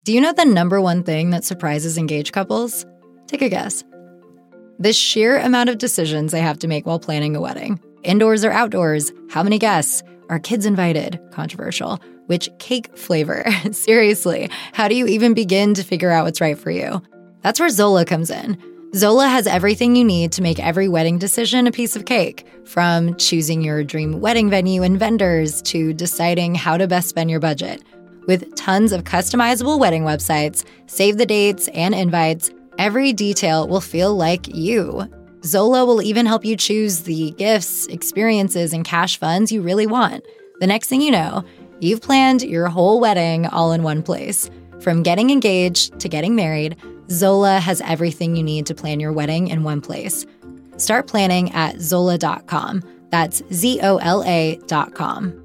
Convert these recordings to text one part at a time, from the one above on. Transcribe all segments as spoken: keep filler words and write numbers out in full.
Do you know the number one thing that surprises engaged couples? Take a guess. The sheer amount of decisions they have to make while planning a wedding. Indoors or outdoors? How many guests? Are kids invited? Controversial. Which cake flavor? Seriously, how do you even begin to figure out what's right for you? That's where Zola comes in. Zola has everything you need to make every wedding decision a piece of cake, from choosing your dream wedding venue and vendors to deciding how to best spend your budget. With tons of customizable wedding websites, save the dates, and invites, every detail will feel like you. Zola will even help you choose the gifts, experiences, and cash funds you really want. The next thing you know, you've planned your whole wedding all in one place. From getting engaged to getting married, Zola has everything you need to plan your wedding in one place. Start planning at Zola dot com. That's Z O L A dot com.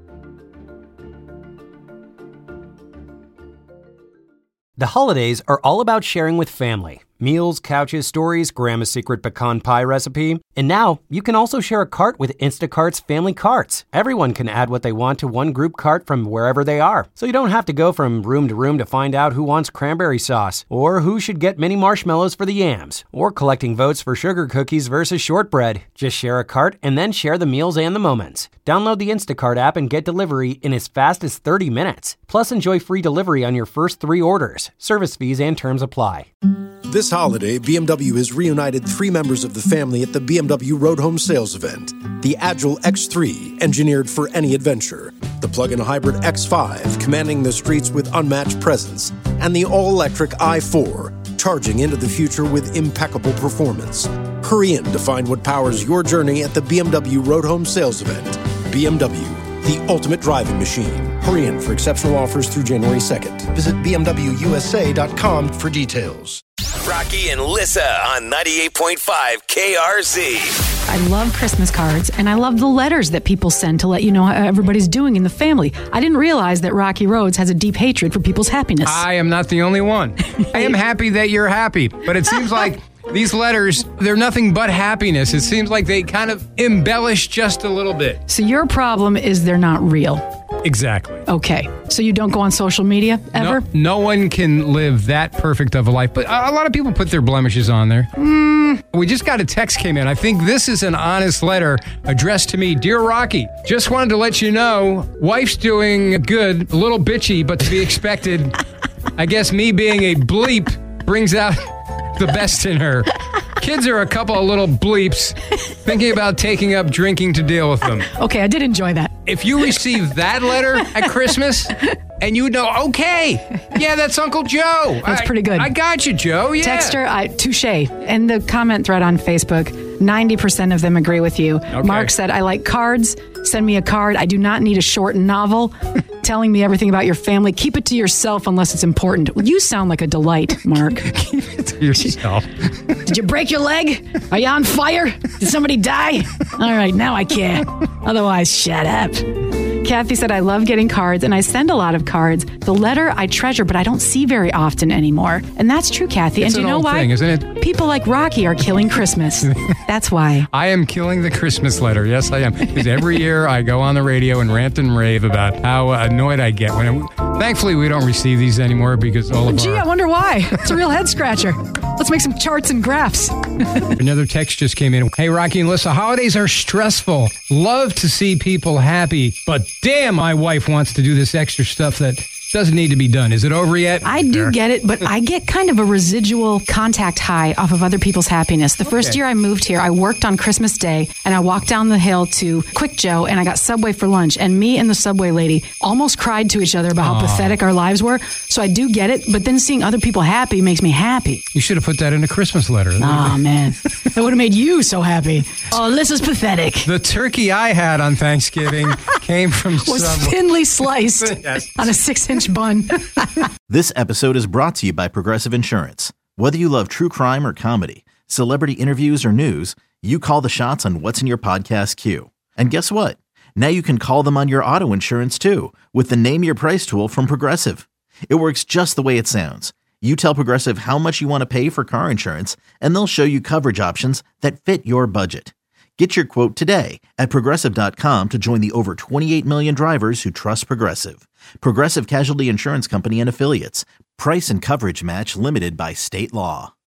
The holidays are all about sharing with family. Meals, couches, stories, Grandma's secret pecan pie recipe. And now, you can also share a cart with Instacart's Family Carts. Everyone can add what they want to one group cart from wherever they are. So you don't have to go from room to room to find out who wants cranberry sauce, or who should get mini marshmallows for the yams, or collecting votes for sugar cookies versus shortbread. Just share a cart and then share the meals and the moments. Download the Instacart app and get delivery in as fast as thirty minutes. Plus, enjoy free delivery on your first three orders. Service fees and terms apply. This holiday, B M W has reunited three members of the family at the B M W Road Home Sales Event. The Agile X three, engineered for any adventure. The plug-in hybrid X five, commanding the streets with unmatched presence. And the all-electric i four, charging into the future with impeccable performance. Hurry in to find what powers your journey at the B M W Road Home Sales Event. B M W, the ultimate driving machine. Hurry in for exceptional offers through January second. Visit B M W U S A dot com for details. Rocky and Lissa on ninety-eight point five K R Z. I love Christmas cards, and I love the letters that people send to let you know how everybody's doing in the family. I didn't realize that Rocky Rhodes has a deep hatred for people's happiness. I am not the only one. I am happy that you're happy, but it seems like these letters, they're nothing but happiness. It seems like they kind of embellish just a little bit. So your problem is they're not real. Exactly. Okay. So you don't go on social media ever? No, no one can live that perfect of a life, but a lot of people put their blemishes on there. Mm, we just got a text came in. I think this is an honest letter addressed to me. Dear Rocky, just wanted to let you know, wife's doing good, a little bitchy, but to be expected. I guess me being a bleep brings out the best in her. Kids are a couple of little bleeps thinking about taking up drinking to deal with them. Okay, I did enjoy that. If you receive that letter at Christmas and you know, okay, yeah, that's Uncle Joe. That's I, pretty good. I got you, Joe. Yeah. Texter, I, touche. And the comment thread on Facebook, ninety percent of them agree with you. Okay. Mark said, I like cards. Send me a card. I do not need a short novel telling me everything about your family. Keep it to yourself unless it's important. You sound like a delight, Mark. Keep it to yourself. Did you break your leg? Are you on fire? Did somebody die? All right, now I care. Otherwise, shut up. Kathy said, I love getting cards, and I send a lot of cards. The letter I treasure, but I don't see very often anymore. And that's true, Kathy. It's and do you know old why? Thing, isn't it? People like Rocky are killing Christmas. That's why. I am killing the Christmas letter. Yes, I am. Because every year I go on the radio and rant and rave about how annoyed I get. when I, Thankfully, we don't receive these anymore because all of Gee, our... I wonder why. It's a real head scratcher. Let's make some charts and graphs. Another text just came in. Hey, Rocky and Lissa, holidays are stressful. Love to see people happy, but damn, my wife wants to do this extra stuff that doesn't need to be done. Is it over yet? I do There. get it, but I get kind of a residual contact high off of other people's happiness. The first Okay. year I moved here, I worked on Christmas Day, and I walked down the hill to Quick Joe, and I got Subway for lunch, and me and the Subway lady almost cried to each other about how Aw. pathetic our lives were. So I do get it, but then seeing other people happy makes me happy. You should have put that in a Christmas letter. Oh, man. That would have made you so happy. Oh, this is pathetic. The turkey I had on Thanksgiving came from Was Subway. thinly sliced Yes. on a six-inch bun. This episode is brought to you by Progressive Insurance. Whether you love true crime or comedy, celebrity interviews or news, you call the shots on what's in your podcast queue. And guess what? Now you can call them on your auto insurance too with the Name Your Price tool from Progressive. It works just the way it sounds. You tell Progressive how much you want to pay for car insurance, and they'll show you coverage options that fit your budget. Get your quote today at Progressive dot com to join the over twenty-eight million drivers who trust Progressive. Progressive Casualty Insurance Company and Affiliates. Price and coverage match limited by state law.